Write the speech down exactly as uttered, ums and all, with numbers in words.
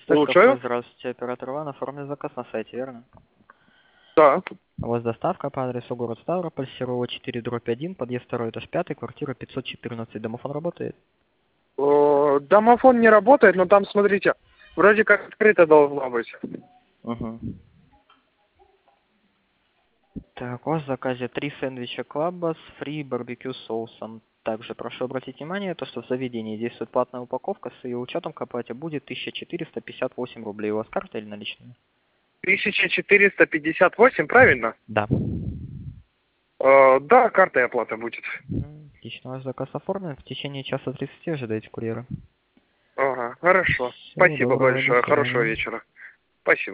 Слушаю. Здравствуйте, оператор Иван, оформлен заказ на сайте, верно? Да. У вас доставка по адресу город Ставрополь, Серова четыре, дробь один, подъезд второй, этаж пятый, квартира пятьсот четырнадцать. Домофон работает? О, домофон не работает, но там, смотрите, вроде как открыто должно быть. Угу. Так, у вас в заказе три сэндвича Клабба с фри барбекю соусом. Также прошу обратить внимание, то, что в заведении действует платная упаковка, с ее учетом к оплате будет тысяча четыреста пятьдесят восемь рублей. У вас карта или наличные? тысяча четыреста пятьдесят восемь, правильно? Да. Э, да, картой оплата будет. М, Отлично, ваш заказ оформлен. В течение часа тридцати ожидайте курьера. Ага, хорошо. Всего Спасибо доброго, до большое. Хорошего свидания. вечера. Спасибо.